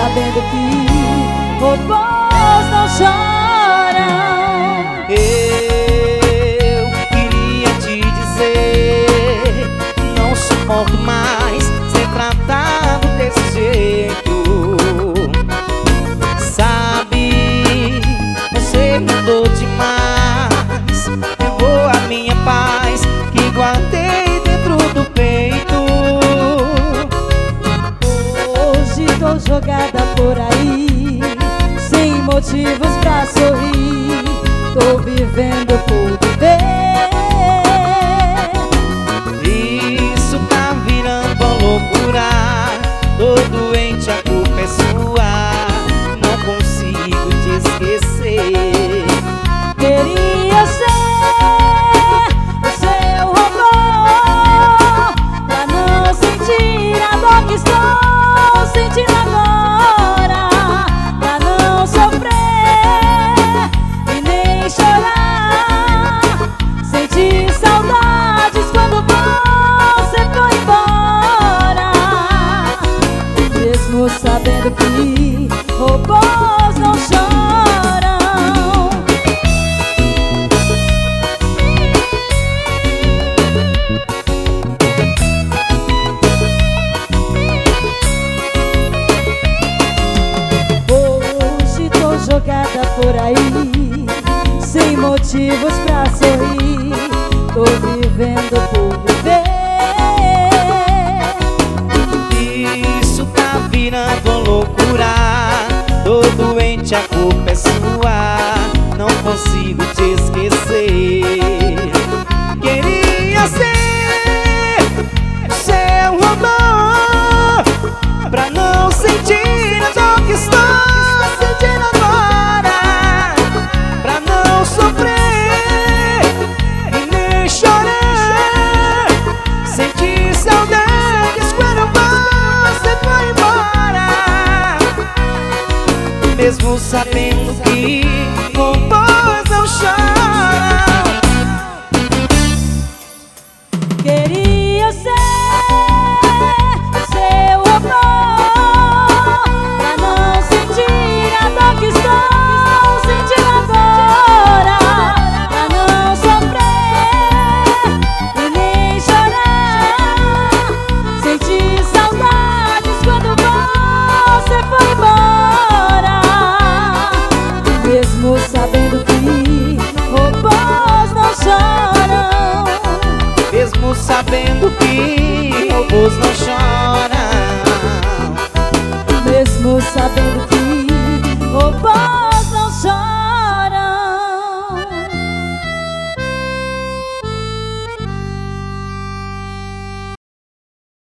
sabendo que robôs não choram. Eu queria te dizer, não suporto mais ser tratado desse jeito. Sabe, você mudou demais, levou a minha paz que guardei dentro do peito. Hoje tô jogada por aí, sem motivos pra sorrir. Tô vivendo por viver. Isso tá virando uma loucura. Tô doente, a culpa é sua. Não consigo te esquecer. Queria ser o seu robô, pra não sentir a dor que estou sentindo agora, pra não sofrer e nem chorar, sentir saudades quando você foi embora. Mesmo sabendo que robôs não choram. Hoje tô jogada por aí, sem motivos pra sorrir. Tô vivendo por viver. Isso tá virando uma loucura. Tô doente, a culpa é sua. Não consigo te esquecer. Queria ser seu robô, pra não sentir a dor que estou sentindo agora, pra não sofrer e nem chorar, sentir saudades quando você foi embora. Mesmo sabendo que robôs não choram. Queria ser seu amor, pra não sentir a dor que estou sentindo agora, pra não sofrer e nem chorar, sentir saudades quando você foi embora. Mesmo sabendo que robôs não choram. Mesmo sabendo que robôs não choram. Mesmo sabendo